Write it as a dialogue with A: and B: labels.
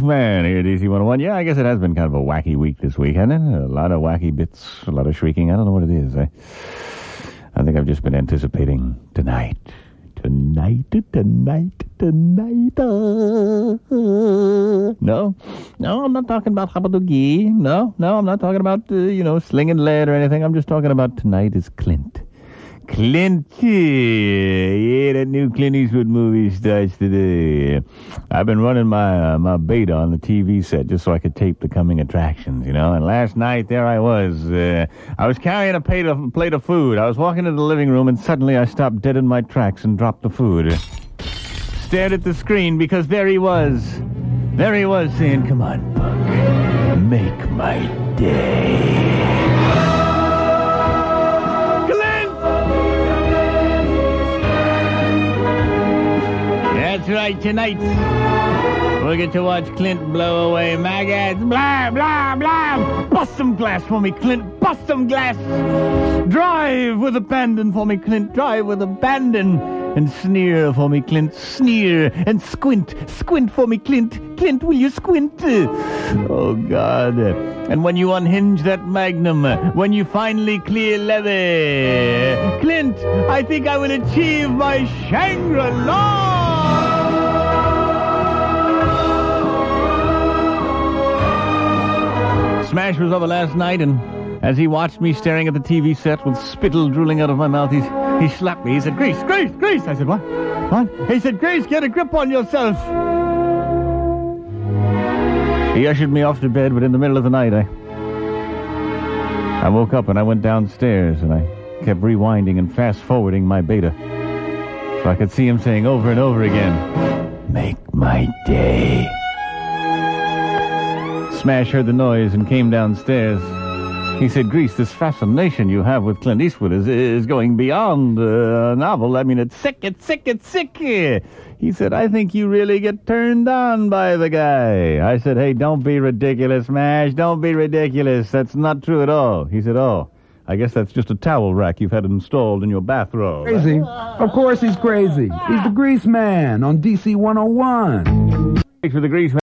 A: Man here at DC 101. Yeah, I guess it has been kind of a wacky week this week, hasn't it? A lot of wacky bits, a lot of shrieking. I don't know what it is. I think I've just been anticipating tonight. No, I'm not talking about Habadoogie. No, I'm not talking about, slinging lead or anything. I'm just talking about tonight is Clint. Clint, yeah, that new Clint Eastwood movie starts today. I've been running my beta on the TV set just so I could tape the coming attractions, and last night there I was. I was carrying a plate of food. I was walking into the living room and suddenly I stopped dead in my tracks and dropped the food. Stared at the screen because there he was. There he was saying, "Come on, punk, make my day." That's right, tonight we'll get to watch Clint blow away maggots. Blah, blah, blah. Bust some glass for me, Clint. Bust some glass. Drive with abandon for me, Clint. Drive with abandon. And sneer for me, Clint. Sneer. And squint. Squint for me, Clint. Clint, will you squint? Oh, God. And when you unhinge that magnum, when you finally clear leather, Clint, I think I will achieve my Shangri-La. Smash was over last night, and as he watched me staring at the TV set with spittle drooling out of my mouth, he slapped me. He said, Grace, Grace, Grace. I said, what? What? He said, Grace, get a grip on yourself. He ushered me off to bed, but in the middle of the night, I woke up and I went downstairs, and I kept rewinding and fast-forwarding my beta so I could see him saying over and over again, "Make my day." Smash heard the noise and came downstairs. He said, Grease, this fascination you have with Clint Eastwood is going beyond a novel. I mean, it's sick, it's sick, it's sick. He said, I think you really get turned on by the guy. I said, hey, don't be ridiculous, Smash. Don't be ridiculous. That's not true at all. He said, oh, I guess that's just a towel rack you've had installed in your bathrobe.
B: Crazy. Of course he's crazy. He's the Grease Man on DC 101.
A: For the Grease Man.